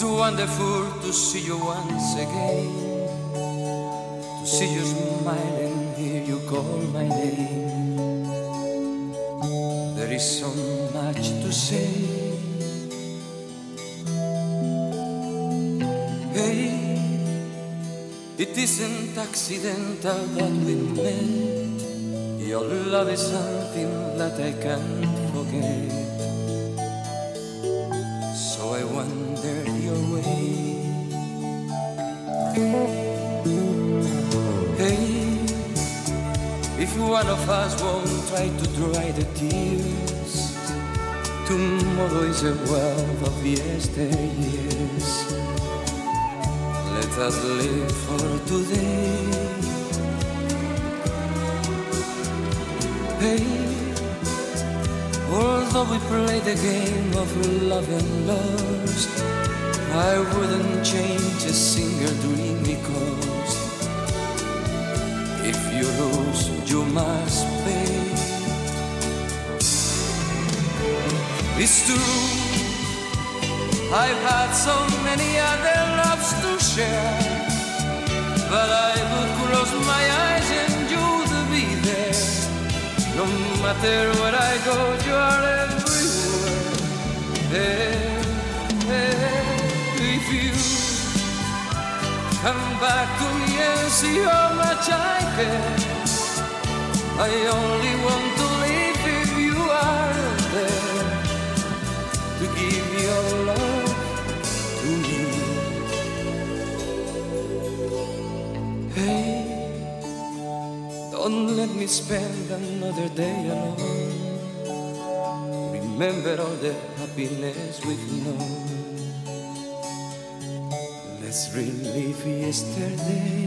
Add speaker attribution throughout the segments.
Speaker 1: It's wonderful to see you once again, to see you smile and hear you call my name. There is so much to say. Hey, it isn't accidental that we met. Your love is something that I can't forget. So I wandered your way. Hey, if one of us won't try to dry the tears, tomorrow is a world of yesteryears. Let us live for today. Hey, although we play the game of love and lost, I wouldn't change a single dream, because if you lose, you must pay. It's true, I've had so many other loves to share, but I would close my eyes and you'd be there. No matter where I go, you are everywhere. If you come back to me and see how much I care, I only want to live if you are there to give your love to me. Hey, don't let me spend another day alone. Remember all the happiness we've known. Let's relive yesterday.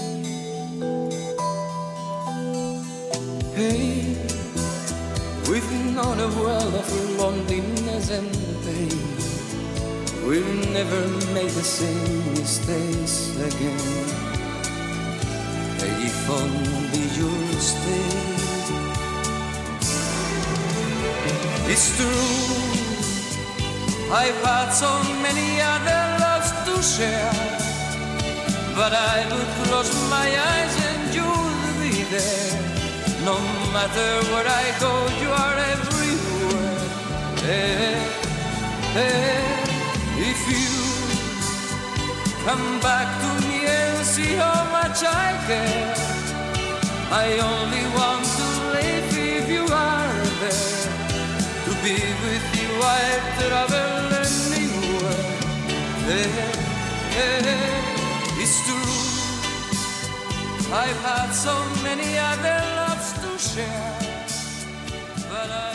Speaker 1: Hey, we've known a world of loneliness and pain. We'll never make the same mistakes again. Hey, if only you'll stay. It's true, I've had so many other loves to share, but I would close my eyes and you'll be there. No matter where I go, you are everywhere. If you come back to me and see how much I care, I only want to live if you are there. To be with you, I'd travel anywhere. It's true, I've had so many other loves to share, but